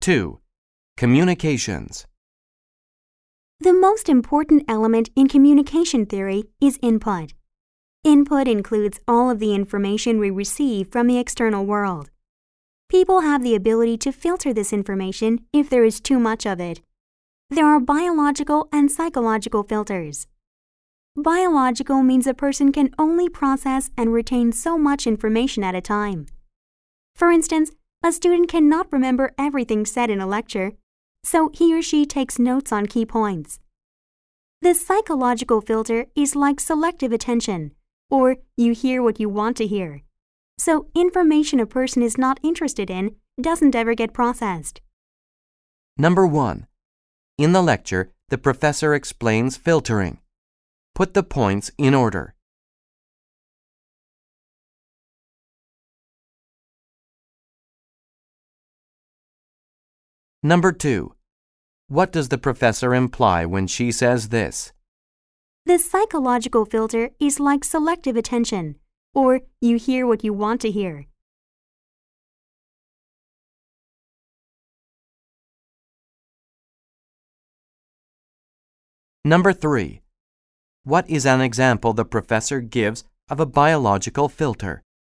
2. Communications. The most important element in communication theory is input. Input includes all of the information we receive from the external world. People have the ability to filter this information if there is too much of it. There are biological and psychological filters. Biological means a person can only process and retain so much information at a time. For instance, a student cannot remember everything said in a lecture, so he or she takes notes on key points. The psychological filter is like selective attention, or you hear what you want to hear. So information a person is not interested in doesn't ever get processed. Number 1. In the lecture, the professor explains filtering. Put the points in order. Number 2. What does the professor imply when she says this? The psychological filter is like selective attention, or you hear what you want to hear. Number 3. What is an example the professor gives of a biological filter?